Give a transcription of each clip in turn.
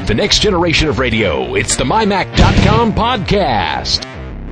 the next generation of radio. It's the MyMac.com podcast.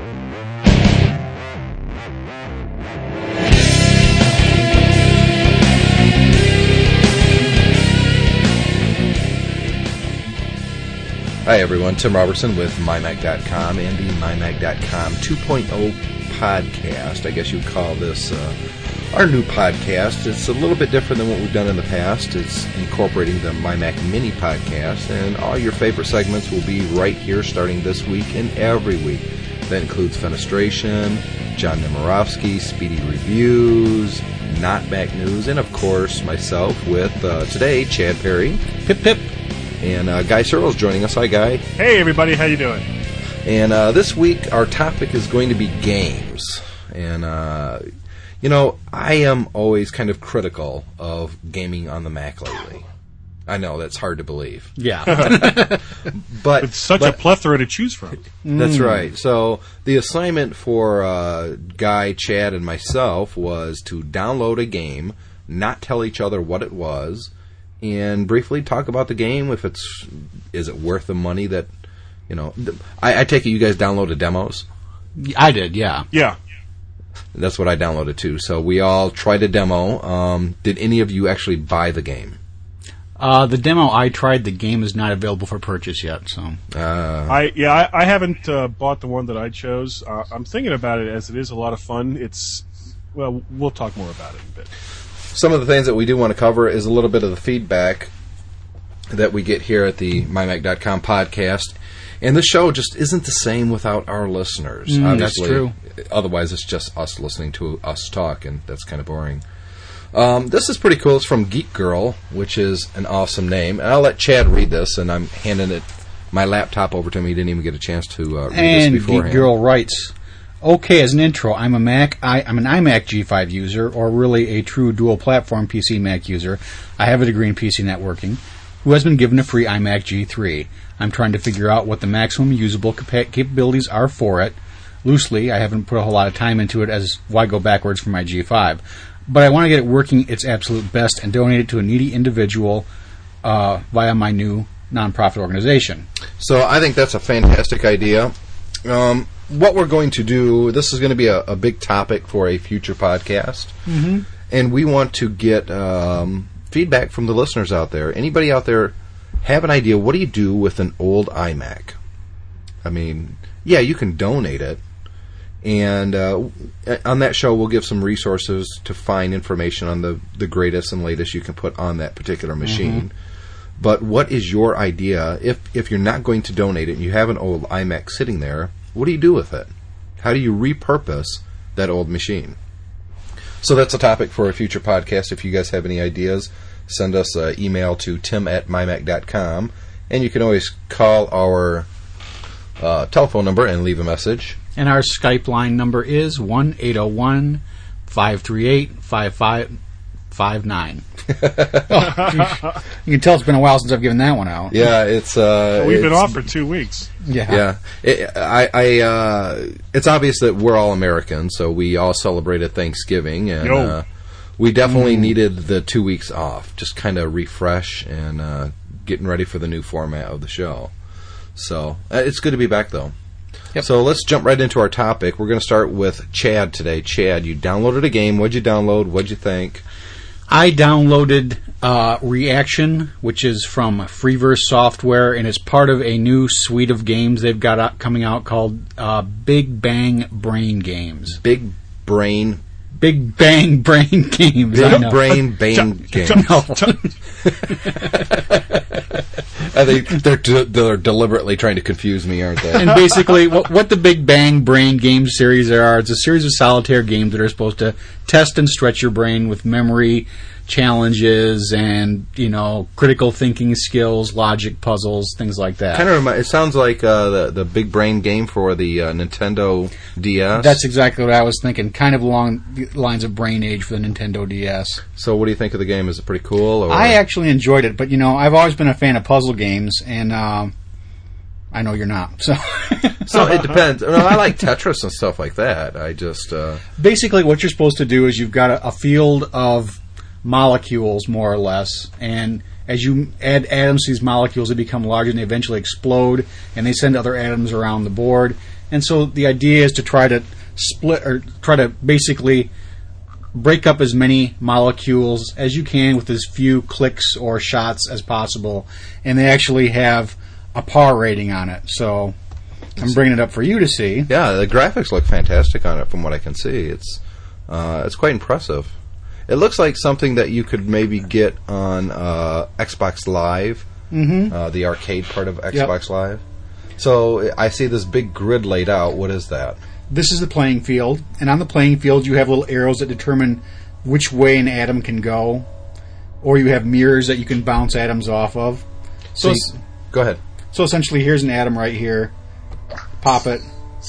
Hi everyone, Tim Robertson with MyMac.com and the MyMac.com 2.0 podcast. I guess you'd call this our new podcast. It's a little bit different than what we've done in the past. It's incorporating the MyMac Mini podcast, and all your favorite segments will be right here starting this week and every week. That includes Fenestration, John Nemirovsky, Speedy Reviews, Not Mac News, and of course myself with today, Chad Perry. Pip pip. And Guy Searles joining us. Hi, Guy. Hey, everybody. How you doing? And this week, our topic is going to be games. And, I am always kind of critical of gaming on the Mac lately. I know, that's hard to believe. Yeah. But it's such a plethora to choose from. That's right. So the assignment for Guy, Chad, and myself was to download a game, not tell each other what it was, and briefly talk about the game. Is it worth the money that, I take it you guys downloaded demos? I did, yeah. Yeah. That's what I downloaded too. So we all tried a demo. Did any of you actually buy the game? The demo I tried, the game is not available for purchase yet, so. I haven't bought the one that I chose. I'm thinking about it as it is a lot of fun. We'll talk more about it in a bit. Some of the things that we do want to cover is a little bit of the feedback that we get here at the MyMac.com podcast. And the show just isn't the same without our listeners. Obviously, that's true. Otherwise, it's just us listening to us talk, and that's kind of boring. This is pretty cool. It's from Geek Girl, which is an awesome name. And I'll let Chad read this, and I'm handing my laptop over to him. He didn't even get a chance to read this beforehand. And Geek Girl writes, okay, as an intro, I'm an iMac G5 user, or really a true dual-platform PC Mac user. I have a degree in PC networking, who has been given a free iMac G3. I'm trying to figure out what the maximum usable capabilities are for it. Loosely, I haven't put a whole lot of time into it, as why go backwards for my G5. But I want to get it working its absolute best and donate it to a needy individual via my new nonprofit organization. So I think that's a fantastic idea. What we're going to do, this is going to be a big topic for a future podcast. Mm-hmm. And we want to get feedback from the listeners out there. Anybody out there have an idea, what do you do with an old iMac? I mean, yeah, you can donate it. And on that show, we'll give some resources to find information on the greatest and latest you can put on that particular machine. Mm-hmm. But what is your idea? If you're not going to donate it and you have an old iMac sitting there, what do you do with it? How do you repurpose that old machine? So that's a topic for a future podcast. If you guys have any ideas, send us an email to tim@mymac.com. And you can always call our telephone number and leave a message. And our Skype line number is 1-801-538-5559. You can tell it's been a while since I've given that one out. Yeah, it's we've been off for 2 weeks. Yeah. It's obvious that we're all Americans, so we all celebrated Thanksgiving, and we definitely needed the 2 weeks off, just kind of refresh and getting ready for the new format of the show. So it's good to be back, though. Yep. So let's jump right into our topic. We're going to start with Chad today. Chad, you downloaded a game. What'd you download? What'd you think? I downloaded Reaction, which is from Freeverse Software, and it's part of a new suite of games they've got coming out called Big Bang Brain Games. Big Bang Brain Games. Big Brain Bang Games. No. I think they're deliberately trying to confuse me, aren't they? And basically, what the Big Bang Brain Games series are, it's a series of solitaire games that are supposed to test and stretch your brain with memory challenges and, critical thinking skills, logic puzzles, things like that. Kind of it sounds like the Big Brain game for the Nintendo DS. That's exactly what I was thinking, kind of along the lines of Brain Age for the Nintendo DS. So what do you think of the game? Is it pretty cool? Or? I actually enjoyed it, but, I've always been a fan of puzzle games, and I know you're not. So it depends. I like Tetris and stuff like that. I just... Basically, what you're supposed to do is you've got a field of molecules, more or less. And as you add atoms to these molecules, they become larger and they eventually explode, and they send other atoms around the board. And so the idea is to try to split, or try to basically break up as many molecules as you can with as few clicks or shots as possible. And they actually have a par rating on it. So I'm bringing it up for you to see. Yeah, the graphics look fantastic on it from what I can see. It's quite impressive. It looks like something that you could maybe get on Xbox Live, the arcade part of Xbox Live. So I see this big grid laid out. What is that? This is the playing field, and on the playing field you have little arrows that determine which way an atom can go, or you have mirrors that you can bounce atoms off of. So go ahead. So essentially, here's an atom right here. Pop it.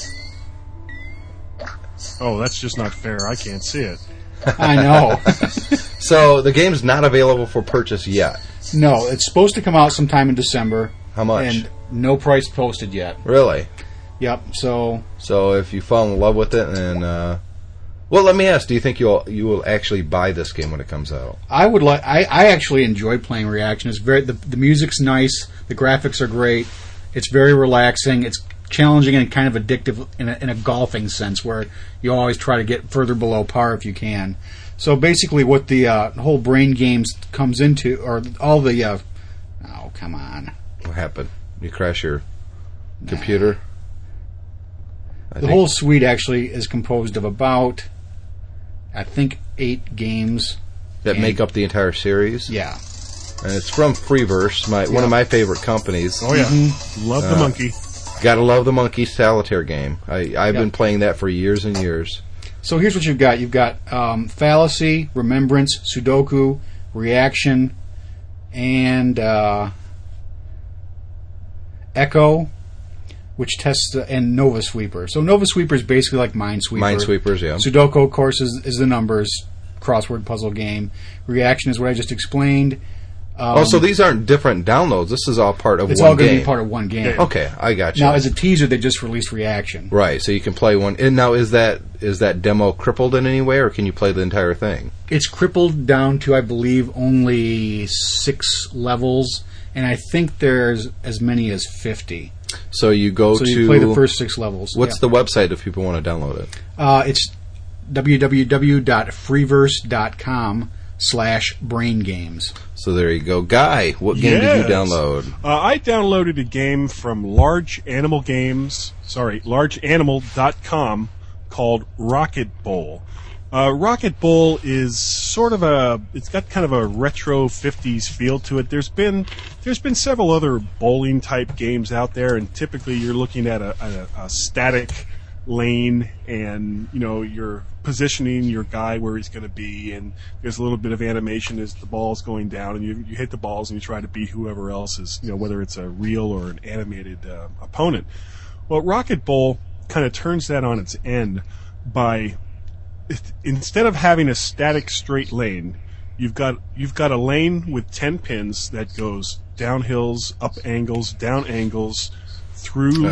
Oh, that's just not fair. I can't see it. I know. So the game's not available for purchase yet. No, it's supposed to come out sometime in December. How much? And no price posted yet. Really? Yep. So if you fall in love with it, and well, let me ask: do you think you will actually buy this game when it comes out? I would like. I actually enjoy playing Reaction. It's very the music's nice. The graphics are great. It's very relaxing. It's challenging and kind of addictive in a golfing sense, where you always try to get further below par if you can. So basically, what the whole Brain Games comes into, or all the oh, come on. What happened? You crash your computer? The whole suite actually is composed of about, I think, 8 games. That make up the entire series? Yeah. And it's from Freeverse, one of my favorite companies. Oh, yeah. Love the monkey. Gotta love the monkey solitaire game. I've been playing that for years and years. So here's what you've got. You've got Fallacy, Remembrance, Sudoku, Reaction, and Echo, which tests and Nova Sweeper. So Nova Sweeper is basically like Minesweeper. Minesweepers, yeah. Sudoku, of course, is the numbers crossword puzzle game. Reaction is what I just explained. So these aren't different downloads. This is all part of one game. It's all going to be part of one game. Okay, I got you. Now, as a teaser, they just released Reaction. Right, so you can play one. And now, is that demo crippled in any way, or can you play the entire thing? It's crippled down to, I believe, only 6 levels, and I think there's as many as 50. So you go to... So you play the first 6 levels. What's the website if people want to download it? It's www.freeverse.com/braingames. So there you go. Guy, what game did you download? I downloaded a game from largeanimal.com called Rocket Bowl. Rocket Bowl is sort of it's got kind of a retro 50s feel to it. There's been several other bowling type games out there, and typically you're looking at a static lane, and you're positioning your guy where he's going to be, and there's a little bit of animation as the ball's going down, and you hit the balls and you try to beat whoever else is, whether it's a real or an animated opponent. Well, Rocket Bowl kind of turns that on its end by, instead of having a static straight lane, you've got a lane with 10 pins that goes down hills, up angles, down angles, through.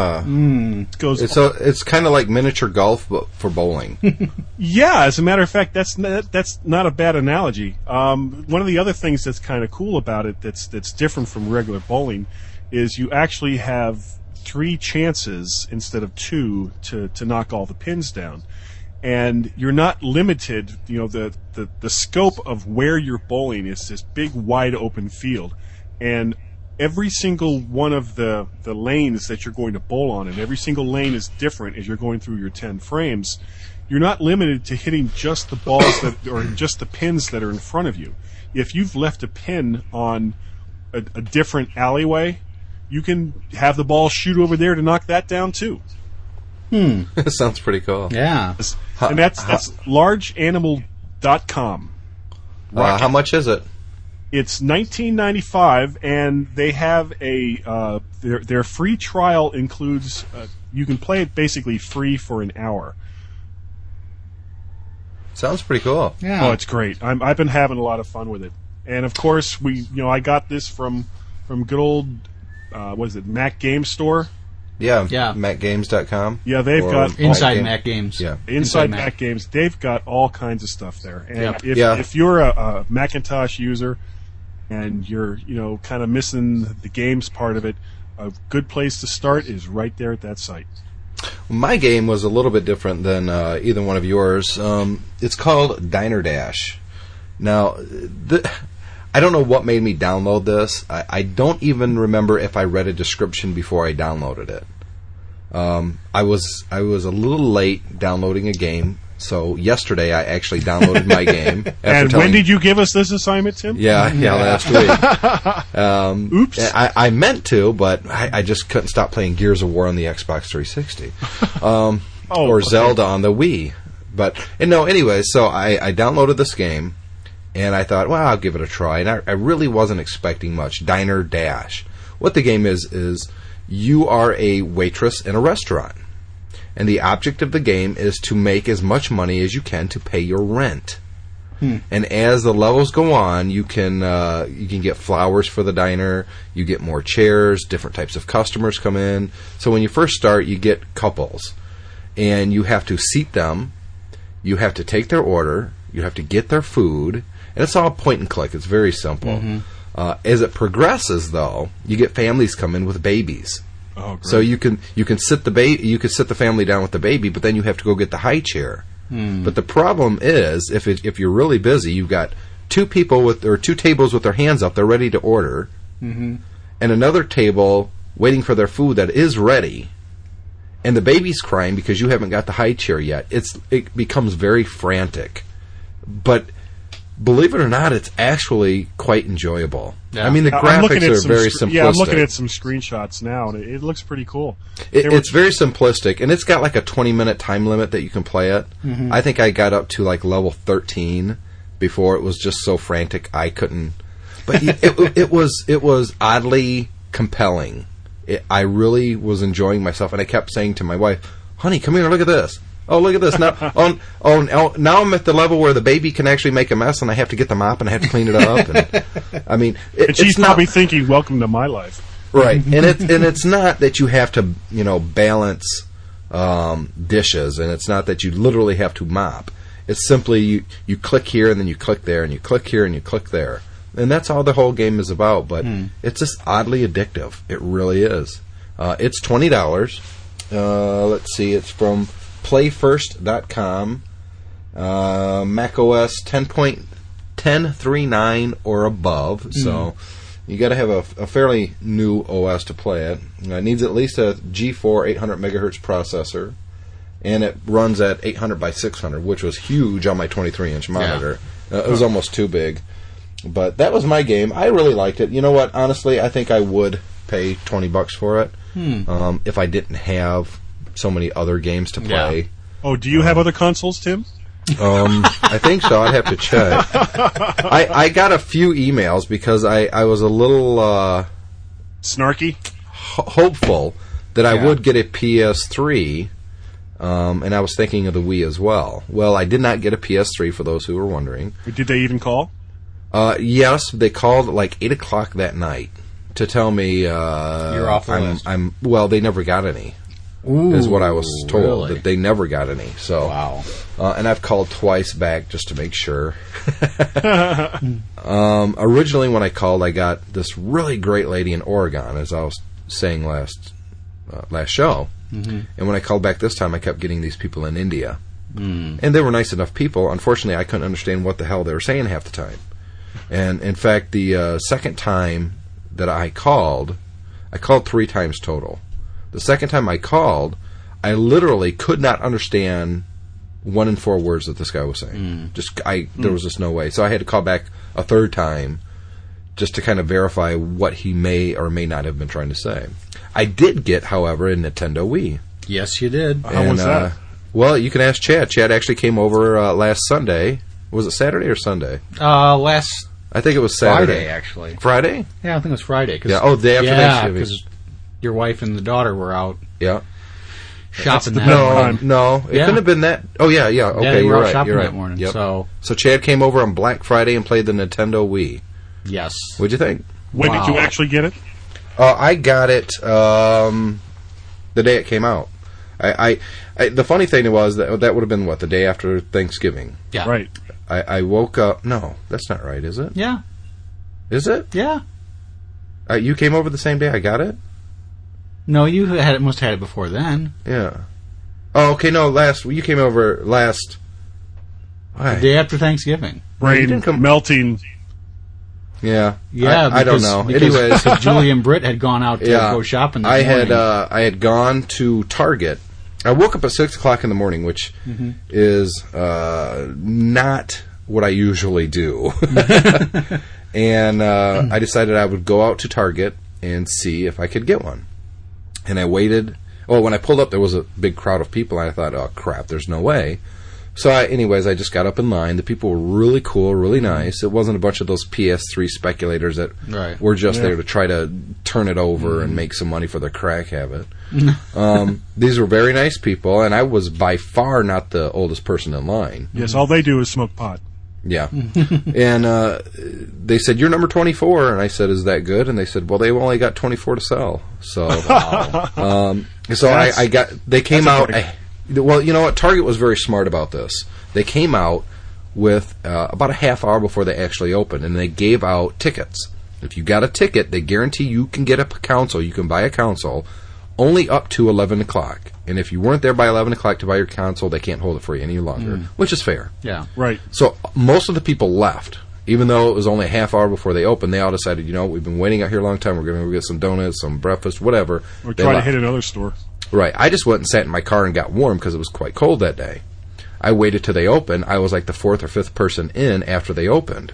It's kind of like miniature golf, but for bowling. Yeah, as a matter of fact, that's not a bad analogy. One of the other things that's kind of cool about it, that's different from regular bowling, is you actually have 3 chances instead of 2 to knock all the pins down. And you're not limited, the scope of where you're bowling is this big, wide open field. And every single one of the lanes that you're going to bowl on, and every single lane is different as you're going through your 10 frames, you're not limited to hitting just the balls or just the pins that are in front of you. If you've left a pin on a different alleyway, you can have the ball shoot over there to knock that down too. Sounds pretty cool. Yeah. And that's largeanimal.com. How much is it? It's $19.95, and they have their free trial includes you can play it basically free for an hour. Sounds pretty cool. Yeah. Oh, it's great. I've been having a lot of fun with it, and of course I got this from good old what is it, Mac Game Store. Yeah, Yeah. MacGames.com. Yeah, they've Or got Inside Game- Mac Games. Yeah. Inside Mac Games. They've got all kinds of stuff there. And Yep. if you're a Macintosh user and you're kind of missing the games part of it, a good place to start is right there at that site. My game was a little bit different than either one of yours. It's called Diner Dash. Now, I don't know what made me download this. I don't even remember if I read a description before I downloaded it. I was a little late downloading a game, so yesterday I actually downloaded my game. And when did you give us this assignment, Tim? Yeah, last week. Oops. I meant to, but I just couldn't stop playing Gears of War on the Xbox 360. Or Zelda on the Wii. Anyway, so I downloaded this game, and I thought, well, I'll give it a try. And I really wasn't expecting much. Diner Dash. What the game is you are a waitress in a restaurant. And the object of the game is to make as much money as you can to pay your rent. And as the levels go on, you can get flowers for the diner, you get more chairs, different types of customers come in. So when you first start, you get couples. And you have to seat them, you have to take their order, you have to get their food, and it's all point and click. It's very simple. As it progresses, though, you get families come in with babies. Oh, great. So you can sit the family down with the baby, but then you have to go get the high chair. But the problem is, if you're really busy, you've got two tables with their hands up, they're ready to order, and another table waiting for their food that is ready, and the baby's crying because you haven't got the high chair yet. It becomes very frantic, but believe it or not, it's actually quite enjoyable. Yeah. I mean, the graphics are very simplistic. Yeah, I'm looking at some screenshots now, and it looks pretty cool. It's very simplistic, and it's got like a 20-minute time limit that you can play it. I think I got up to like level 13 before it was just so frantic I couldn't. But it was oddly compelling. I really was enjoying myself, and I kept saying to my wife, "Honey, come here, look at this. Oh, look at this. Now, now I'm at the level where the baby can actually make a mess, and I have to get the mop, and I have to clean it up." And, I mean, and she's probably thinking, "Welcome to my life." Right, and it's not that you have to balance dishes, and it's not that you literally have to mop. It's simply you click here, and then you click there, and you click here, and you click there, and that's all the whole game is about. But it's just oddly addictive. It really is. It's $20. Let's see, it's from playfirst.com, macOS 10.1039 or above, so you got to have a fairly new OS to play it. It needs at least a G4 800 megahertz processor, and it runs at 800 by 600, which was huge on my 23-inch monitor. It was almost too big. But that was my game. I really liked it. You know what? Honestly, I think I would pay $20 for it if I didn't have so many other games to play. Yeah. Oh, do you have other consoles, Tim? I think so. I'd have to check. I got a few emails because I was a little Snarky? hopeful that I would get a PS3, and I was thinking of the Wii as well. Well, I did not get a PS3, for those who were wondering. Did they even call? Yes, they called at like 8 o'clock that night to tell me you're off the list. Well, they never got any. Ooh, is what I was told, really? that they never got any. So, wow. And I've called twice back just to make sure. Originally, when I called, I got this really great lady in Oregon, as I was saying last show. And when I called back this time, I kept getting these people in India. And they were nice enough people. Unfortunately, I couldn't understand what the hell they were saying half the time. And in fact, the second time that I called 3 times total. The second time I called, I literally could not understand 1 in 4 words that this guy was saying. There was just no way. So I had to call back a third time just to kind of verify what he may or may not have been trying to say. I did get, however, a Nintendo Wii. Yes, you did. How was that? Well, you can ask Chad. Chad actually came over last Sunday. Was it Saturday or Sunday? I think it was Saturday. Friday, actually. Friday? Yeah, I think it was Friday. Yeah. Day after Thanksgiving. Because your wife and the daughter were out shopping that morning. No, it couldn't have been that. Oh, yeah, okay, they were you're out right. shopping You're right. that morning. Yep. So Chad came over on Black Friday and played the Nintendo Wii. yes. What'd you think? When did you actually get it? I got it The day it came out. The funny thing was that would have been, the day after Thanksgiving. Yeah. Right. I woke up... No, that's not right, is it? Yeah. Is it? Yeah. You came over the same day I got it? No, you must have had it before then. Yeah. Oh, okay, no, you came over last... The day after Thanksgiving. Brain melting. Yeah. Yeah, I don't know. Anyways, Julie and Britt had gone out to go shopping this morning. I had gone to Target. I woke up at 6 o'clock in the morning, which is not what I usually do. And I decided I would go out to Target and see if I could get one. And I waited. Well, when I pulled up, there was a big crowd of people, and I thought, oh, crap, there's no way. So, anyways, I just got up in line. The people were really cool, really nice. It wasn't a bunch of those PS3 speculators that were just there to try to turn it over and make some money for their crack habit. These were very nice people, and I was by far not the oldest person in line. Yes, all they do is smoke pot. Yeah. And they said, you're number 24. And I said, is that good? And they said, well, they've only got 24 to sell. So, they came out. Well, you know what? Target was very smart about this. They came out with about a half hour before they actually opened, and they gave out tickets. If you got a ticket, they guarantee you can get a console. You can buy a console only up to 11 o'clock. And if you weren't there by 11 o'clock to buy your console, they can't hold it for you any longer, which is fair. Yeah. Right. So most of the people left. Even though it was only a half hour before they opened, they all decided, we've been waiting out here a long time. We're going to go get some donuts, some breakfast, whatever. Or try to hit another store. Right. I just went and sat in my car and got warm because it was quite cold that day. I waited till they opened. I was like the fourth or fifth person in after they opened.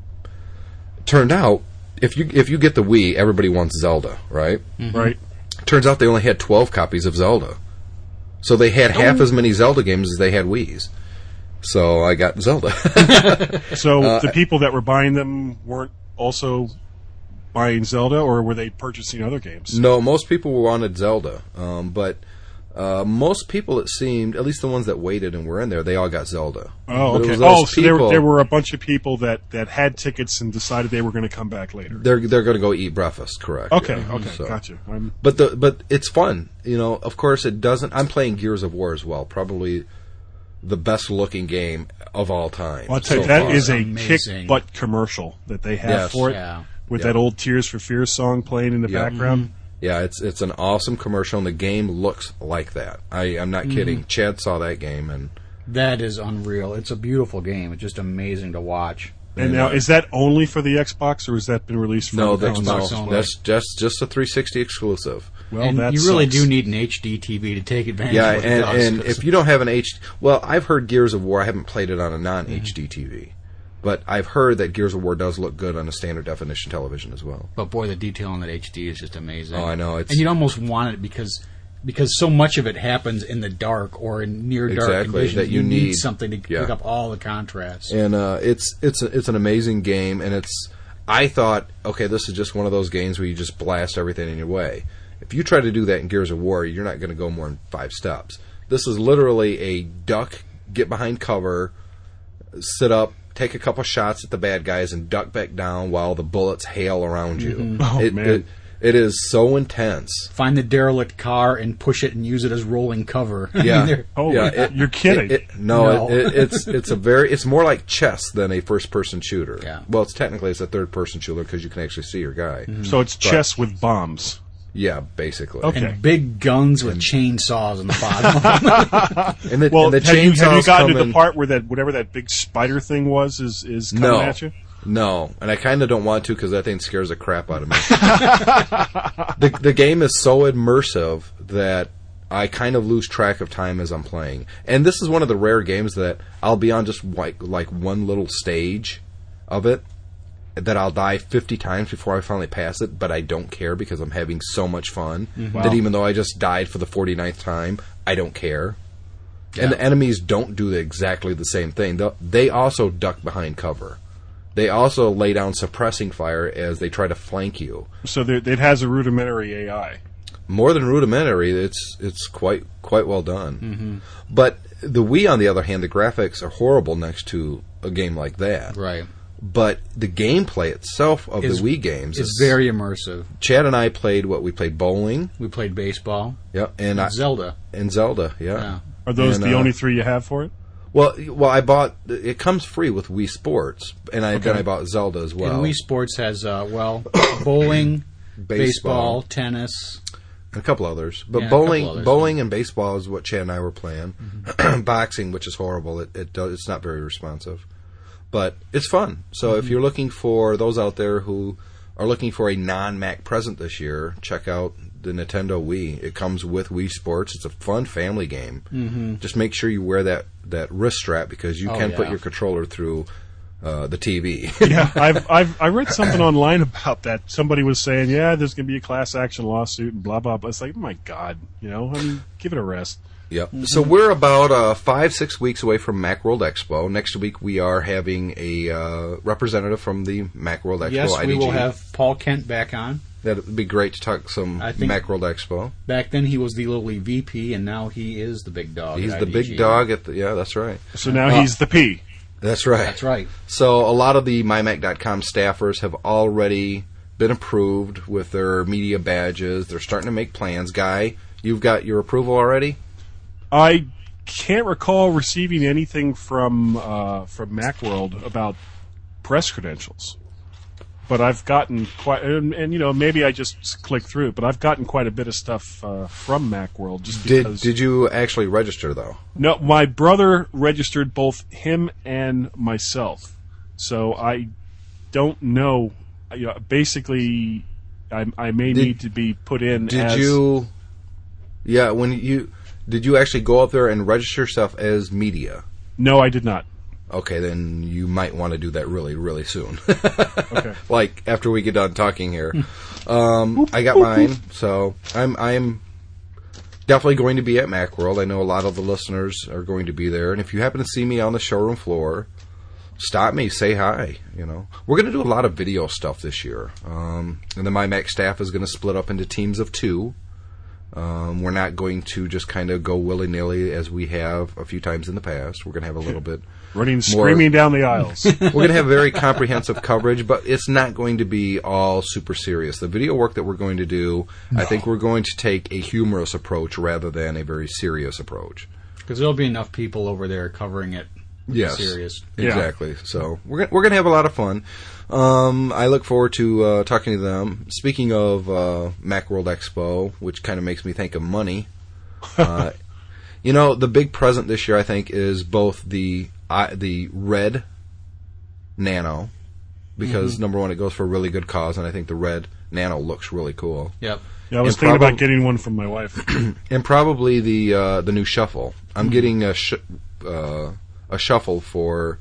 Turned out, if you get the Wii, everybody wants Zelda, right? Mm-hmm. Right. Turns out they only had 12 copies of Zelda. So they had half as many Zelda games as they had Wiis. So I got Zelda. So the people that were buying them weren't also buying Zelda, or were they purchasing other games? No, most people wanted Zelda. But most people, it seemed, at least the ones that waited and were in there, they all got Zelda. Oh, okay. So there were a bunch of people that had tickets and decided they were going to come back later. They're going to go eat breakfast, correct. Okay, so. Gotcha. But it's fun. Of course, it doesn't... I'm playing Gears of War as well, probably the best-looking game of all time. Well, I'll tell you, that is a kick-butt commercial that they have for it, with that old Tears for Fears song playing in the background. Mm-hmm. Yeah, it's an awesome commercial, and the game looks like that. I'm not kidding. Chad saw that game, and... That is unreal. It's a beautiful game. It's just amazing to watch. And now, is that only for the Xbox, or has that been released for the Xbox? No, that's just a 360 exclusive. Well, and you really do need an HD TV to take advantage of it. Yeah, and if you don't have an HD... Well, I've heard Gears of War. I haven't played it on a non-HD TV. But I've heard that Gears of War does look good on a standard definition television as well. But boy, the detail on that HD is just amazing. Oh, I know. And you'd almost want it because so much of it happens in the dark or in near dark conditions that you need something to pick up all the contrasts. And it's an amazing game, and I thought, okay, this is just one of those games where you just blast everything in your way. If you try to do that in Gears of War, you're not going to go more than 5 steps. This is literally a duck, get behind cover, sit up, take a couple shots at the bad guys, and duck back down while the bullets hail around you. Mm-hmm. Oh, man. It is so intense. Find the derelict car and push it and use it as rolling cover. Yeah. You're kidding. It's more like chess than a first-person shooter. Yeah. Well, it's a third-person shooter because you can actually see your guy. Mm-hmm. So it's chess with bombs. Yeah, basically. Okay. And big guns with chainsaws in the bottom. and the chainsaws have you gotten to the part where whatever that big spider thing was is coming at you? No, and I kind of don't want to because that thing scares the crap out of me. The game is so immersive that I kind of lose track of time as I'm playing. And this is one of the rare games that I'll be on just like one little stage of it, that I'll die 50 times before I finally pass it, but I don't care because I'm having so much fun that even though I just died for the 49th time, I don't care. Yeah. And the enemies don't do exactly the same thing. They also duck behind cover. They also lay down suppressing fire as they try to flank you. So it has a rudimentary AI. More than rudimentary, it's quite well done. Mm-hmm. But the Wii, on the other hand, the graphics are horrible next to a game like that. Right. but the gameplay itself of the Wii games is very immersive. Chad and I played bowling. We played baseball. Yep, and Zelda. And Zelda, yeah. Are those the only 3 you have for it? Well, I bought. It comes free with Wii Sports, and then I bought Zelda as well. And Wii Sports has bowling, baseball, tennis, and a couple others. But Yeah, bowling and baseball is what Chad and I were playing. Boxing, which is horrible. It's not very responsive, but it's fun. So if you're looking for those out there who are looking for a non-Mac present this year, check out the Nintendo Wii. It comes with Wii Sports. It's a fun family game. Just make sure you wear that wrist strap because you can put your controller through the TV. Yeah, I read something online about that. Somebody was saying, there's going to be a class action lawsuit and blah blah blah. It's like, oh my God, give it a rest. Yep. So we're about 5-6 weeks away from Macworld Expo. Next week we are having a representative from the Macworld Expo. Yes, IDG. we will have Paul Kent back on. That would be great to talk some Macworld Expo. Back then he was the lowly VP, and now he is the big dog. He's the big dog at the. Yeah, that's right. So now he's the P. That's right. That's right. So a lot of the MyMac.com staffers have already been approved with their media badges. They're starting to make plans. Guy, you've got your approval already? I can't recall receiving anything from Macworld about press credentials. But I've gotten quite, and maybe I just clicked through it, but I've gotten quite a bit of stuff from Macworld just because. Did you actually register, though? No, my brother registered both him and myself. So I don't know. Basically, I may need to be put in as... Did you actually go up there and register yourself as media? No, I did not. Okay, then you might want to do that really, really soon. Okay. Like after we get done talking here. I got mine, so I'm definitely going to be at Macworld. I know a lot of the listeners are going to be there, and if you happen to see me on the showroom floor, stop me, say hi. We're going to do a lot of video stuff this year, and the MyMac staff is going to split up into teams of 2. We're not going to just kind of go willy-nilly as we have a few times in the past. We're going to have a little bit running, screaming down the aisles. We're going to have very comprehensive coverage, but it's not going to be all super serious. The video work that we're going to do, I think we're going to take a humorous approach rather than a very serious approach. Because there'll be enough people over there covering it. Yes, serious. Exactly. Yeah. So we're going to have a lot of fun. I look forward to talking to them. Speaking of Macworld Expo, which kind of makes me think of money. The big present this year, I think, is both the red Nano, because number one, it goes for a really good cause, and I think the red Nano looks really cool. Yep. Yeah, I was thinking about getting one from my wife. And probably the new Shuffle. I'm getting a Shuffle for.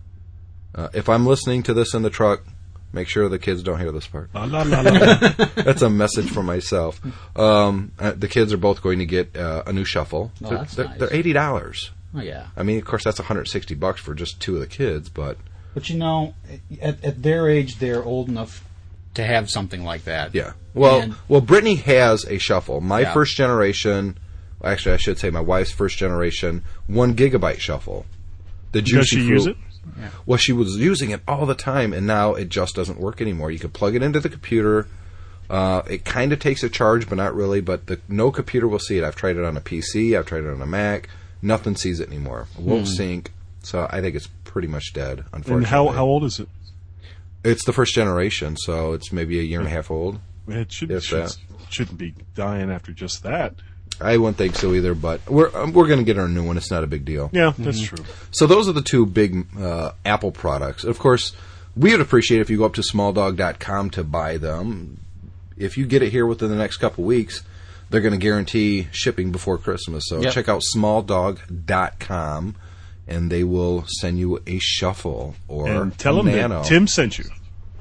If I'm listening to this in the truck, make sure the kids don't hear this part. La, la, la, la. That's a message for myself. The kids are both going to get a new Shuffle. Oh, that's nice. They're $80. Oh yeah. I mean, of course, that's $160 for just 2 of the kids, but. But at their age, they're old enough to have something like that. Yeah. Well, Brittany has a Shuffle. My first generation. Actually, I should say my wife's first generation 1 gigabyte Shuffle. The Juicy Does she Fruit. use it? Yeah. Well, she was using it all the time, and now it just doesn't work anymore. You can plug it into the computer. It kind of takes a charge, but not really. But no computer will see it. I've tried it on a PC. I've tried it on a Mac. Nothing sees it anymore. It won't sync. So I think it's pretty much dead, unfortunately. And how old is it? It's the first generation, so it's maybe a year and a half old. It shouldn't be dying after just that. I wouldn't think so either, but we're going to get our new one. It's not a big deal. Yeah, that's true. So those are the 2 big Apple products. Of course, we would appreciate it if you go up to smalldog.com to buy them. If you get it here within the next couple weeks, they're going to guarantee shipping before Christmas. So check out smalldog.com, and they will send you a Shuffle or and tell them Nano. that Tim sent you.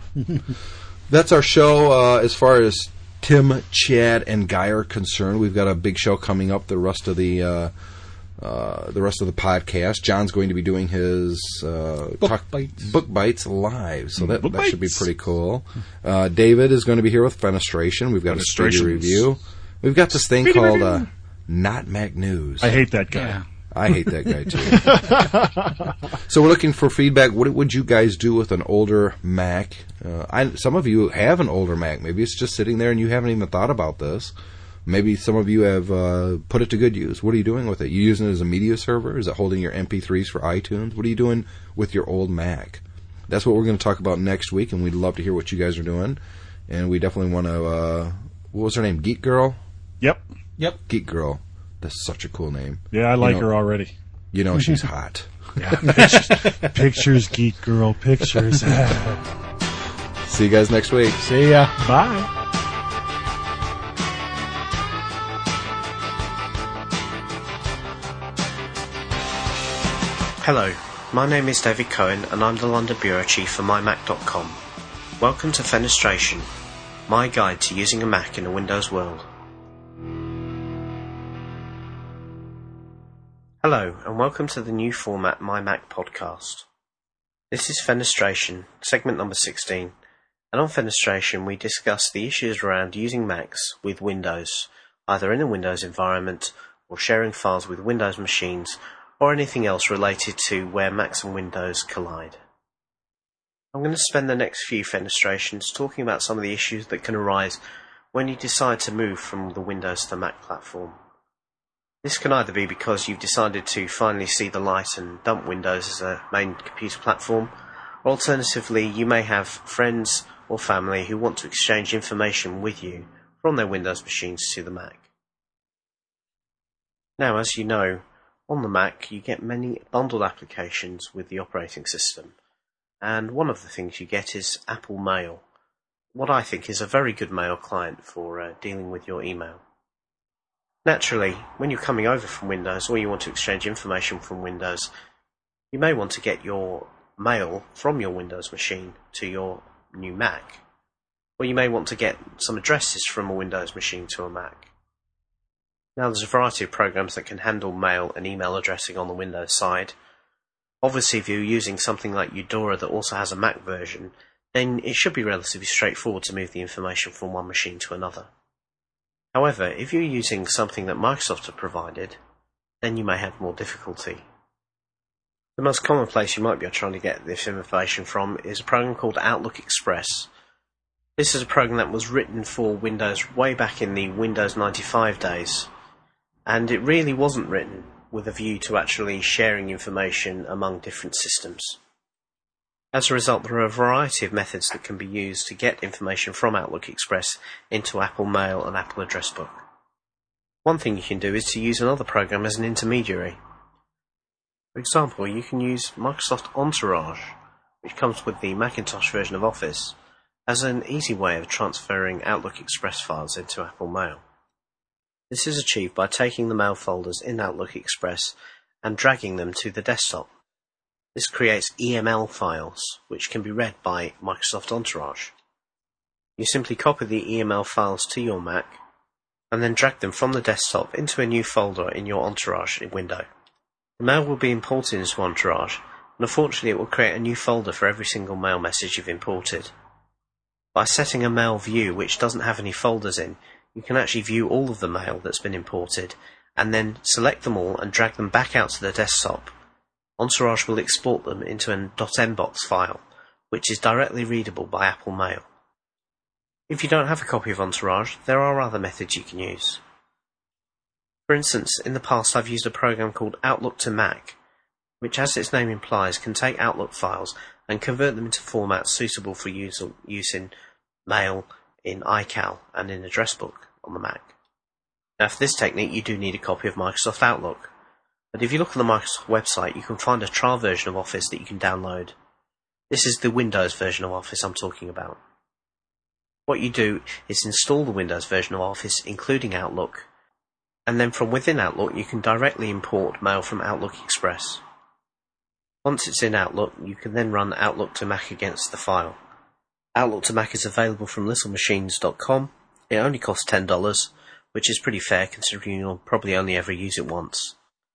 That's our show as far as Tim, Chad, and Guy are concerned. We've got a big show coming up. The rest of the podcast. John's going to be doing his Book Bites live, so that should be pretty cool. David is going to be here with Fenestration. We've got a Speedy review. We've got this thing called Not Mac News. I hate that guy. I hate that guy too. So we're looking for feedback. What would you guys do with an older Mac? Some of you have an older Mac. Maybe it's just sitting there and you haven't even thought about this. Maybe some of you have put it to good use. What are you doing with it? You using it as a media server? Is it holding your MP3s for iTunes? What are you doing with your old Mac? That's what we're going to talk about next week, and we'd love to hear what you guys are doing. And we definitely want to... what was her name? Geek Girl? Yep. Geek Girl. That's such a cool name. Yeah, I like her already. You know she's hot. Yeah, pictures, Geek Girl, pictures. See you guys next week. See ya. Bye. Hello, my name is David Cohen and I'm the London Bureau Chief for mymac.com. Welcome to Fenestration, my guide to using a Mac in a Windows world. Hello and welcome to the new format My Mac podcast. This is Fenestration, segment number 16, and on Fenestration we discuss the issues around using Macs with Windows, either in a Windows environment or sharing files with Windows machines or anything else related to where Macs and Windows collide. I'm going to spend the next few fenestrations talking about some of the issues that can arise when you decide to move from the Windows to the Mac platform. This can either be because you've decided to finally see the light and dump Windows as a main computer platform, or alternatively you may have friends or family who want to exchange information with you from their Windows machines to the Mac. Now, as you know, on the Mac, you get many bundled applications with the operating system, and one of the things you get is Apple Mail, what I think is a very good mail client for dealing with your email. Naturally, when you're coming over from Windows or you want to exchange information from Windows, you may want to get your mail from your Windows machine to your new Mac, or you may want to get some addresses from a Windows machine to a Mac. Now there's a variety of programs that can handle mail and email addressing on the Windows side. Obviously if you're using something like Eudora that also has a Mac version, then it should be relatively straightforward to move the information from one machine to another. However, if you're using something that Microsoft have provided, then you may have more difficulty. The most common place you might be trying to get this information from is a program called Outlook Express. This is a program that was written for Windows way back in the Windows 95 days, and it really wasn't written with a view to actually sharing information among different systems. As a result, there are a variety of methods that can be used to get information from Outlook Express into Apple Mail and Apple Address Book. One thing you can do is to use another program as an intermediary. For example, you can use Microsoft Entourage, which comes with the Macintosh version of Office, as an easy way of transferring Outlook Express files into Apple Mail. This is achieved by taking the mail folders in Outlook Express and dragging them to the desktop. This creates EML files, which can be read by Microsoft Entourage. You simply copy the EML files to your Mac, and then drag them from the desktop into a new folder in your Entourage window. The mail will be imported into Entourage, and unfortunately it will create a new folder for every single mail message you've imported. By setting a mail view which doesn't have any folders in, you can actually view all of the mail that's been imported, and then select them all and drag them back out to the desktop. Entourage will export them into an .mbox file, which is directly readable by Apple Mail. If you don't have a copy of Entourage, there are other methods you can use. For instance, in the past I've used a program called Outlook to Mac, which, as its name implies, can take Outlook files and convert them into formats suitable for use in Mail, in iCal, and in Address Book on the Mac. Now, for this technique, you do need a copy of Microsoft Outlook. But if you look on the Microsoft website, you can find a trial version of Office that you can download. This is the Windows version of Office I'm talking about. What you do is install the Windows version of Office, including Outlook, and then from within Outlook you can directly import mail from Outlook Express. Once it's in Outlook, you can then run Outlook to Mac against the file. Outlook to Mac is available from littlemachines.com. It only costs $10, which is pretty fair considering you'll probably only ever use it once.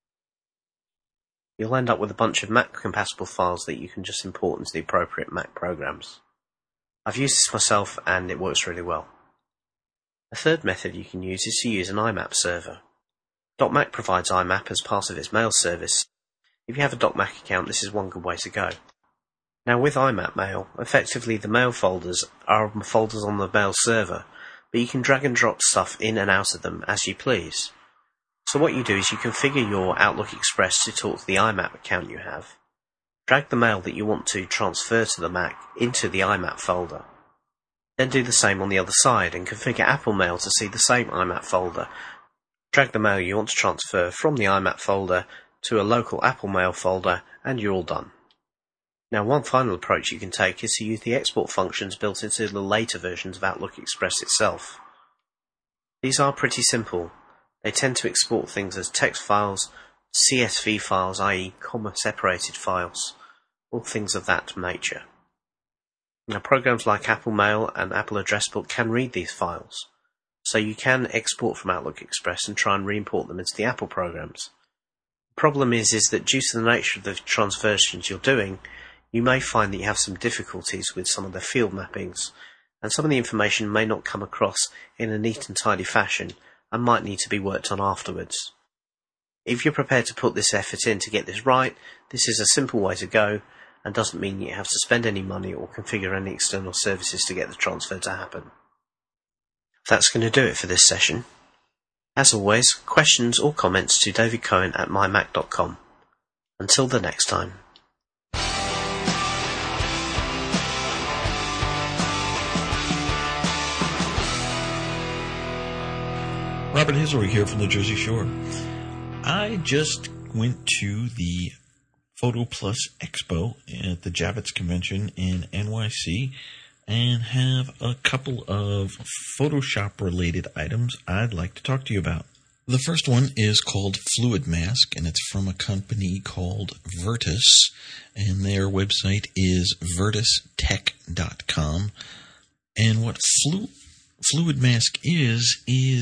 You'll end up with a bunch of Mac-compatible files that you can just import into the appropriate Mac programs. I've used this myself and it works really well. A third method you can use is to use an IMAP server. DocMac provides IMAP as part of its mail service. If you have a DocMac account, this is one good way to go. Now with IMAP Mail, effectively the mail folders are folders on the mail server, but you can drag and drop stuff in and out of them as you please. So what you do is you configure your Outlook Express to talk to the IMAP account you have, drag the mail that you want to transfer to the Mac into the IMAP folder. Then do the same on the other side and configure Apple Mail to see the same IMAP folder. Drag the mail you want to transfer from the IMAP folder to a local Apple Mail folder and you're all done. Now one final approach you can take is to use the export functions built into the later versions of Outlook Express itself. These are pretty simple. They tend to export things as text files, CSV files, i.e. comma-separated files, or things of that nature. Now programs like Apple Mail and Apple Address Book can read these files, so you can export from Outlook Express and try and re-import them into the Apple programs. The problem is that due to the nature of the transversions you're doing, you may find that you have some difficulties with some of the field mappings, and some of the information may not come across in a neat and tidy fashion and might need to be worked on afterwards. If you're prepared to put this effort in to get this right, this is a simple way to go and doesn't mean you have to spend any money or configure any external services to get the transfer to happen. That's going to do it for this session. As always, questions or comments to davidcohen@mymac.com. Until the next time. Robert Hislop here from the Jersey Shore. I just went to the Photo Plus Expo at the Javits Convention in NYC and have a couple of Photoshop-related items I'd like to talk to you about. The first one is called Fluid Mask, and it's from a company called Virtus, and their website is virtustech.com. And what Fluid Mask is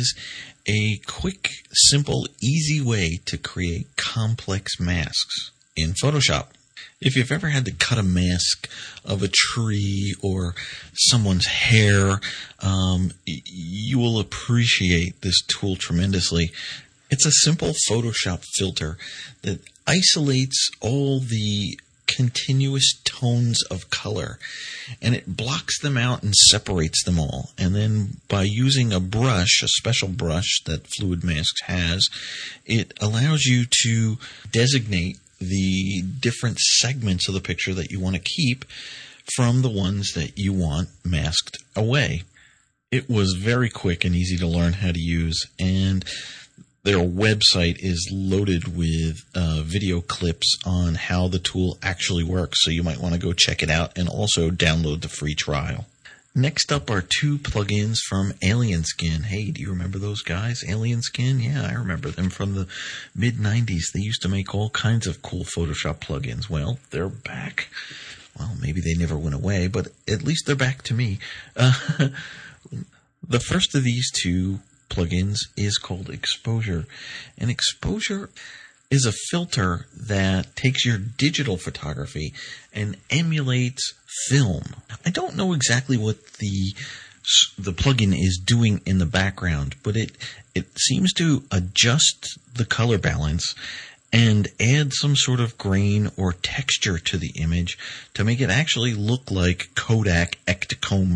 a quick, simple, easy way to create complex masks in Photoshop. If you've ever had to cut a mask of a tree or someone's hair, you will appreciate this tool tremendously. It's a simple Photoshop filter that isolates all the continuous tones of color, and it blocks them out and separates them all. And then by using a brush, a special brush that Fluid Masks has, it allows you to designate the different segments of the picture that you want to keep from the ones that you want masked away. It was very quick and easy to learn how to use, and their website is loaded with video clips on how the tool actually works, so you might want to go check it out and also download the free trial. Next up are two plugins from AlienSkin. Hey, do you remember those guys? AlienSkin? Yeah, I remember them from the mid-90s. They used to make all kinds of cool Photoshop plugins. Well, they're back. Well, maybe they never went away, but at least they're back to me. The first of these two plugins is called Exposure. And Exposure is a filter that takes your digital photography and emulates film. I don't know exactly what the plugin is doing in the background, but it seems to adjust the color balance and add some sort of grain or texture to the image to make it actually look like Kodak Ektachrome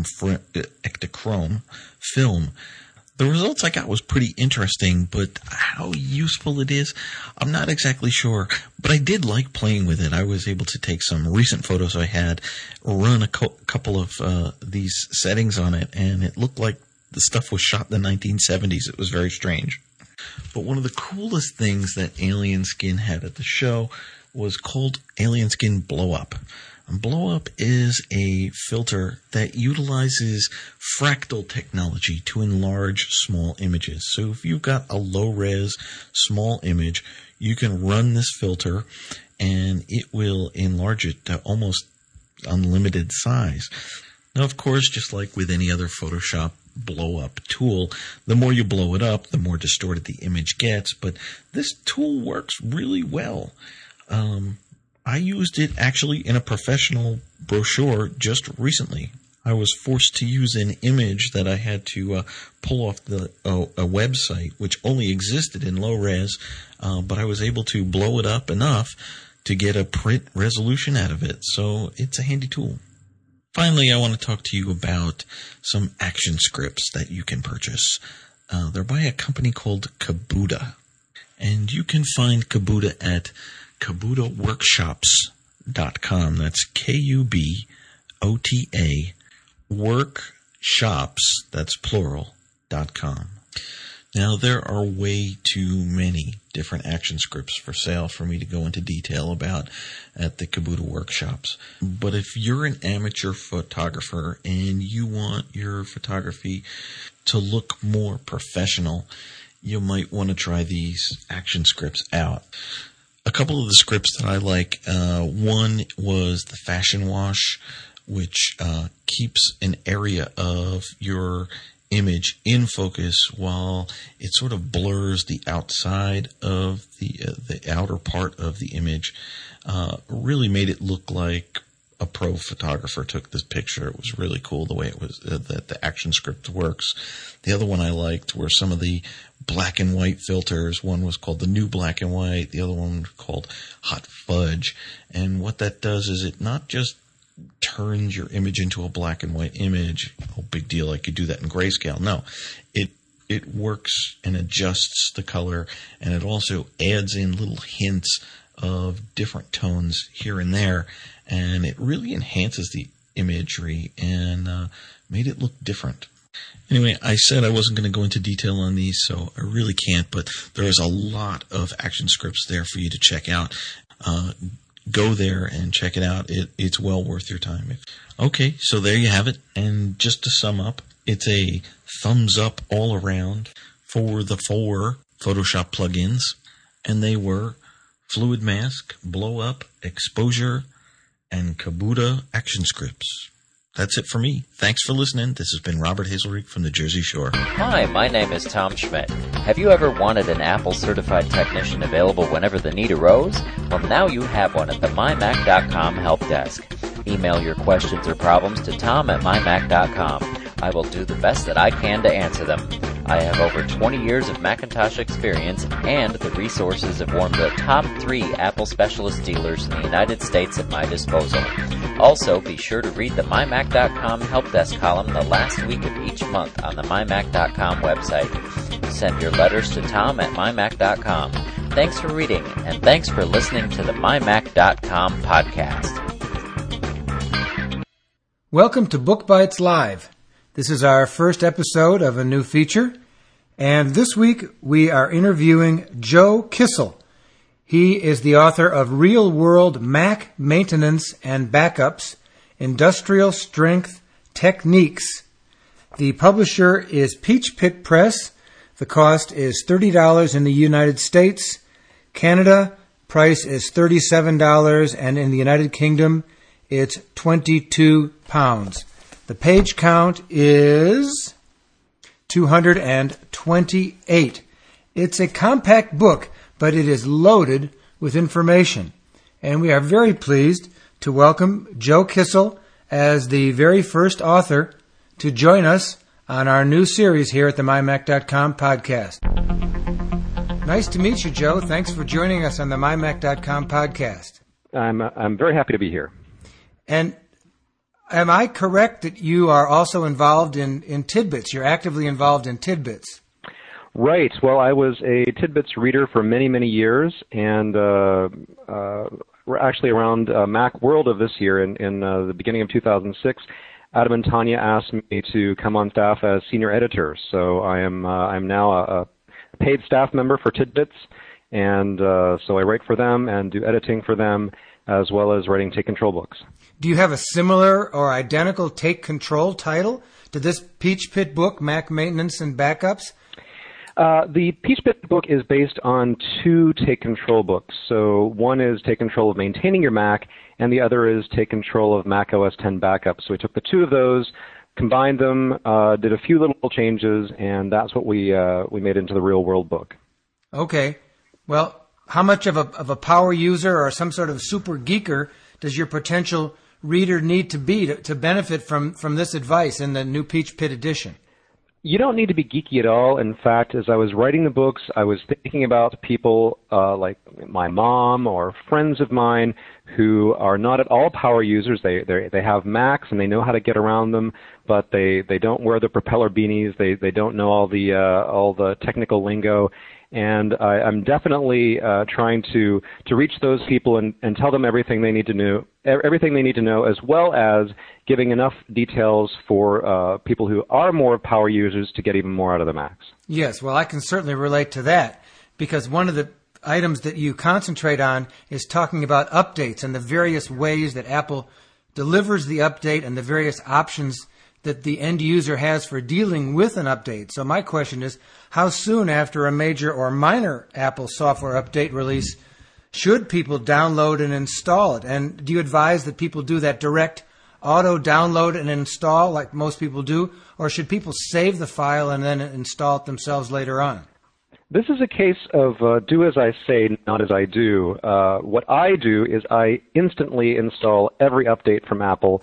film. The results I got was pretty interesting, but how useful it is, I'm not exactly sure. But I did like playing with it. I was able to take some recent photos I had, run a couple of these settings on it, and it looked like the stuff was shot in the 1970s. It was very strange. But one of the coolest things that AlienSkin had at the show was called AlienSkin Blow Up. And Blow Up is a filter that utilizes fractal technology to enlarge small images. So if you've got a low-res small image, you can run this filter and it will enlarge it to almost unlimited size. Now, of course, just like with any other Photoshop blow-up tool, the more you blow it up, the more distorted the image gets. But this tool works really well. I used it actually in a professional brochure just recently. I was forced to use an image that I had to pull off a website, which only existed in low res, but I was able to blow it up enough to get a print resolution out of it. So it's a handy tool. Finally, I want to talk to you about some action scripts that you can purchase. They're by a company called Kabuta. And you can find Kabuta at KabutaWorkshops.com. That's KUBOTA workshops, that's plural.com. Now, there are way too many different action scripts for sale for me to go into detail about at the Kabuta Workshops. But if you're an amateur photographer and you want your photography to look more professional, you might want to try these action scripts out. A couple of the scripts that I like, one was the Fashion Wash, which keeps an area of your image in focus while it sort of blurs the outside of the outer part of the image. Really made it look like a pro photographer took this picture. It was really cool the way it was that the action script works. The other one I liked were some of the black and white filters. One was called the New Black and White. The other one was called Hot Fudge. And what that does is it not just turns your image into a black and white image. Oh, big deal. I could do that in grayscale. No, it works and adjusts the color, and it also adds in little hints of different tones here and there, and it really enhances the imagery and made it look different. Anyway, I said I wasn't going to go into detail on these, so I really can't, but there is a lot of action scripts there for you to check out. Go there and check it out. It's well worth your time. Okay, so there you have it. And just to sum up, it's a thumbs up all around for the 4 Photoshop plugins. And they were Fluid Mask, Blow Up, Exposure, and Kabuta Action Scripts. That's it for me. Thanks for listening. This has been Robert Hazelrigg from the Jersey Shore. Hi, my name is Tom Schmidt. Have you ever wanted an Apple certified technician available whenever the need arose? Well, now you have one at the mymac.com help desk. Email your questions or problems to tom@mymac.com. I will do the best that I can to answer them. I have over 20 years of Macintosh experience, and the resources of one of the top 3 Apple specialist dealers in the United States at my disposal. Also, be sure to read the mymac.com help desk column the last week of each month on the mymac.com website. Send your letters to tom@mymac.com. Thanks for reading, and thanks for listening to the mymac.com podcast. Welcome to Book Bites Live. This is our first episode of a new feature, and this week we are interviewing Joe Kissel. He is the author of Real World Mac Maintenance and Backups, Industrial Strength Techniques. The publisher is Peach Pit Press. The cost is $30 in the United States. Canada, price is $37, and in the United Kingdom, it's £22. The page count is 228. It's a compact book, but it is loaded with information. And we are very pleased to welcome Joe Kissel as the very first author to join us on our new series here at the mymac.com podcast. Nice to meet you, Joe. Thanks for joining us on the mymac.com podcast. I'm very happy to be here. And am I correct that you are also involved in Tidbits? You're actively involved in Tidbits. Right. Well, I was a Tidbits reader for many, many years, and we're actually around Mac World of this year in the beginning of 2006. Adam and Tanya asked me to come on staff as senior editor, so I'm now a paid staff member for Tidbits, and so I write for them and do editing for them, as well as writing Take Control books. Do you have a similar or identical Take Control title to this Peach Pit book, Mac Maintenance and Backups? The Peach Pit book is based on 2 Take Control books. So one is Take Control of Maintaining Your Mac, and the other is Take Control of Mac OS X Backups. So we took the 2 of those, combined them, did a few little changes, and that's what we made into the Real World book. Okay. Well, how much of a power user or some sort of super geeker does your potential reader need to be to benefit from this advice in the new Peach Pit edition? You don't need to be geeky at all. In fact, as I was writing the books, I was thinking about people like my mom or friends of mine who are not at all power users. They have Macs and they know how to get around them, but they don't wear the propeller beanies. They don't know all the technical lingo. And I'm definitely trying to reach those people and tell them everything they need to know, as well as giving enough details for people who are more power users to get even more out of the Macs. Yes, well, I can certainly relate to that, because one of the items that you concentrate on is talking about updates and the various ways that Apple delivers the update and the various options that the end user has for dealing with an update. So my question is, how soon after a major or minor Apple software update release should people download and install it? And do you advise that people do that direct auto download and install like most people do, or should people save the file and then install it themselves later on? This is a case of do as I say, not as I do. What I do is I instantly install every update from Apple,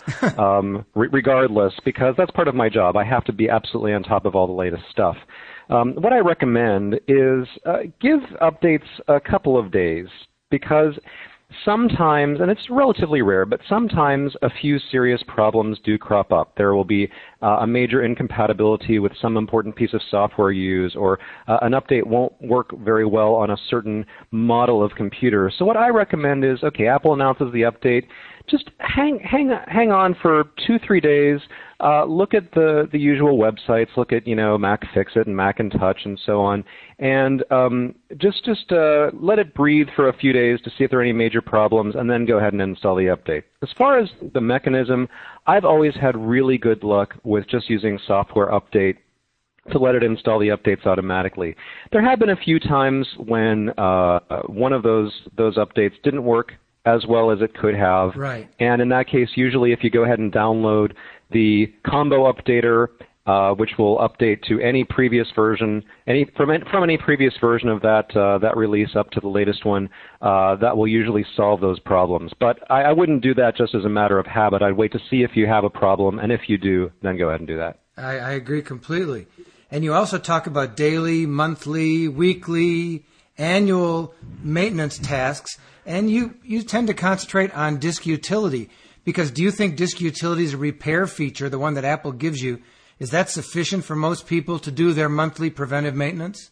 regardless, because that's part of my job. I have to be absolutely on top of all the latest stuff. What I recommend is give updates a couple of days, because sometimes, and it's relatively rare, but sometimes a few serious problems do crop up. There will be a major incompatibility with some important piece of software you use, or an update won't work very well on a certain model of computer. So what I recommend is, okay, Apple announces the update. Just hang on for 2-3 days. Look at the usual websites. Look at MacFixit and Macintosh and so on, and just let it breathe for a few days to see if there are any major problems, and then go ahead and install the update. As far as the mechanism, I've always had really good luck with just using Software Update to let it install the updates automatically. There have been a few times when one of those updates didn't work as well as it could have. Right. And in that case, usually if you go ahead and download the combo updater, which will update to any previous version, from any previous version of that release up to the latest one, that will usually solve those problems. But I wouldn't do that just as a matter of habit. I'd wait to see if you have a problem, and if you do, then go ahead and do that. I agree completely. And you also talk about daily, monthly, weekly, annual maintenance tasks, and you tend to concentrate on disk utility, because do you think disk utility's repair feature, the one that Apple gives you, is that sufficient for most people to do their monthly preventive maintenance?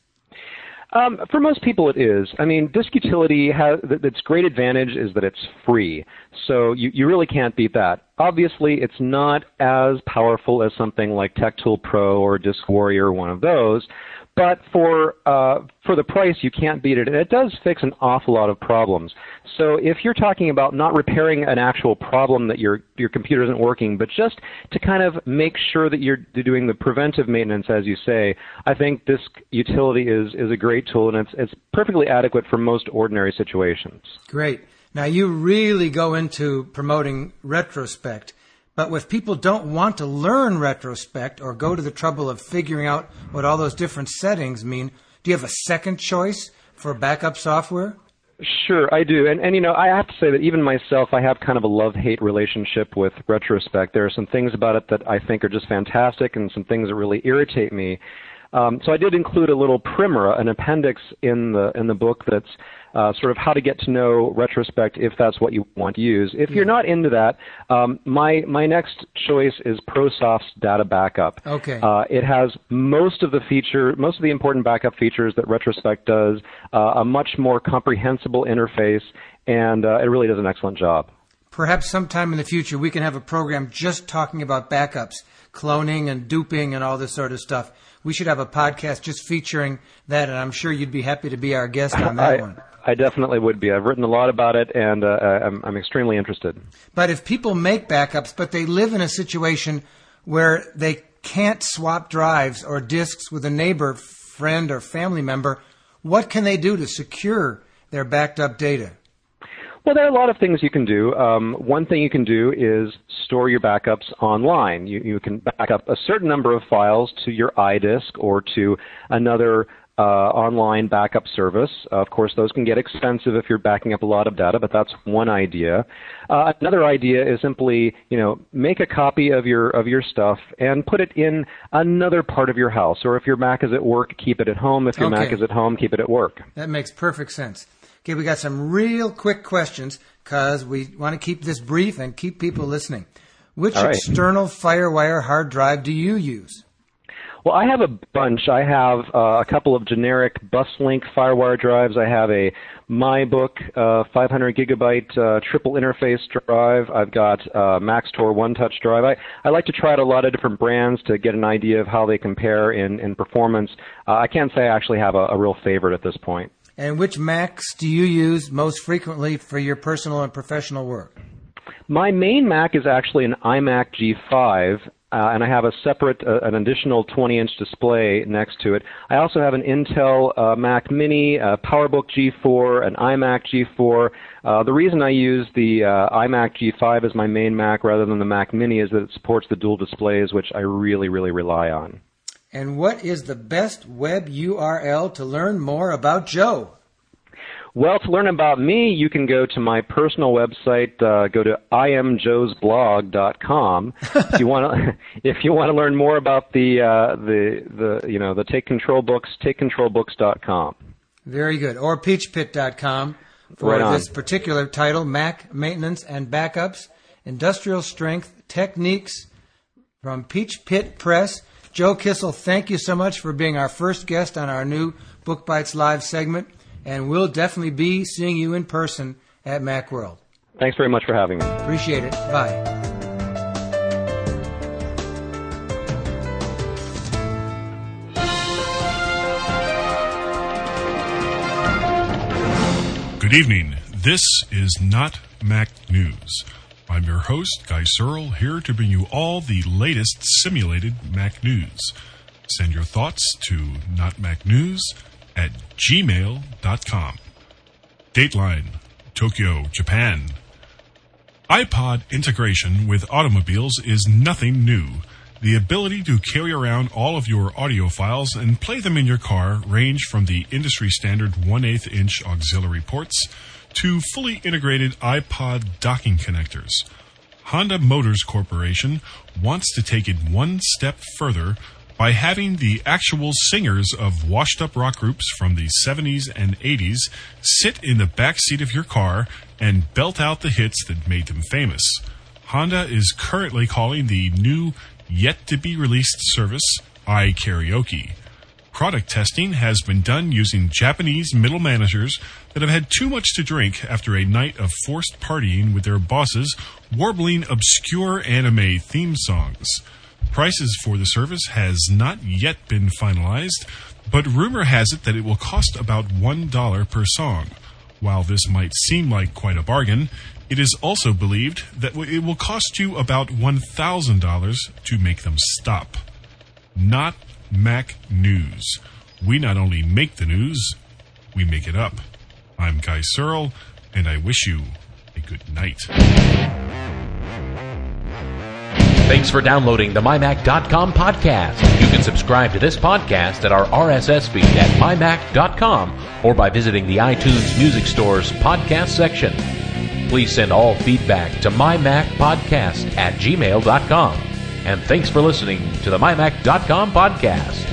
For most people it is. I mean, disk utility has its great advantage is that it's free, so you really can't beat that. Obviously, it's not as powerful as something like TechTool Pro or Disk Warrior, one of those, but for the price, you can't beat it, and it does fix an awful lot of problems. So if you're talking about not repairing an actual problem that your computer isn't working, but just to kind of make sure that you're doing the preventive maintenance, as you say, I think disk utility is a great tool, and it's perfectly adequate for most ordinary situations. Great. Now, you really go into promoting retrospect, but if people don't want to learn retrospect or go to the trouble of figuring out what all those different settings mean, do you have a second choice for backup software? Sure, I do. And I have to say that even myself, I have kind of a love-hate relationship with retrospect. There are some things about it that I think are just fantastic, and some things that really irritate me. So I did include a little primer, an appendix in the book that's sort of how to get to know retrospect if that's what you want to use. If you're not into that, my next choice is ProSoft's Data Backup. Okay. It has most of the important backup features that retrospect does, a much more comprehensible interface, and it really does an excellent job. Perhaps sometime in the future we can have a program just talking about backups, cloning and duping and all this sort of stuff. We should have a podcast just featuring that, and I'm sure you'd be happy to be our guest on that one. I definitely would be. I've written a lot about it, and I'm extremely interested. But if people make backups, but they live in a situation where they can't swap drives or disks with a neighbor, friend, or family member, what can they do to secure their backed up data? Well, there are a lot of things you can do. One thing you can do is store your backups online. You can back up a certain number of files to your iDisk or to another online backup service. Of course, those can get expensive if you're backing up a lot of data, but that's one idea. Another idea is simply, make a copy of your stuff and put it in another part of your house. Or if your Mac is at work, keep it at home. If your Mac is at home, keep it at work. That makes perfect sense. Okay, we got some real quick questions because we want to keep this brief and keep people listening. Which external FireWire hard drive do you use? Well, I have a bunch. I have a couple of generic BusLink FireWire drives. I have a MyBook 500 gigabyte triple interface drive. I've got MaxTor OneTouch drive. I like to try out a lot of different brands to get an idea of how they compare in performance. I can't say I actually have a real favorite at this point. And which Macs do you use most frequently for your personal and professional work? My main Mac is actually an iMac G5. And I have a separate, an additional 20-inch display next to it. I also have an Intel Mac Mini, a PowerBook G4, an iMac G4. The reason I use the iMac G5 as my main Mac rather than the Mac Mini is that it supports the dual displays, which I really, really rely on. And what is the best web URL to learn more about Joe? Well, to learn about me, you can go to my personal website. Go to imjoesblog.com. If you want to learn more about the Take Control books, takecontrolbooks.com. Very good. Or peachpit.com for this particular title, Mac Maintenance and Backups, Industrial Strength Techniques from Peach Pit Press. Joe Kissel, thank you so much for being our first guest on our new Book Bites Live segment. And we'll definitely be seeing you in person at Macworld. Thanks very much for having me. Appreciate it. Bye. Good evening. This is Not Mac News. I'm your host, Guy Searle, here to bring you all the latest simulated Mac news. Send your thoughts to notmacnews@gmail.com. Dateline, Tokyo, Japan. iPod integration with automobiles is nothing new. The ability to carry around all of your audio files and play them in your car range from the industry standard 1/8 inch auxiliary ports to fully integrated iPod docking connectors. Honda Motors Corporation wants to take it one step further by having the actual singers of washed-up rock groups from the 70s and 80s sit in the back seat of your car and belt out the hits that made them famous. Honda is currently calling the new, yet-to-be-released service iKaraoke. Product testing has been done using Japanese middle managers that have had too much to drink after a night of forced partying with their bosses, warbling obscure anime theme songs. Prices for the service has not yet been finalized, but rumor has it that it will cost about $1 per song. While this might seem like quite a bargain, it is also believed that it will cost you about $1,000 to make them stop. Not Mac News. We not only make the news, we make it up. I'm Guy Searle, and I wish you a good night. Thanks for downloading the MyMac.com podcast. You can subscribe to this podcast at our RSS feed at MyMac.com or by visiting the iTunes Music Store's podcast section. Please send all feedback to MyMacPodcast@gmail.com. And thanks for listening to the MyMac.com podcast.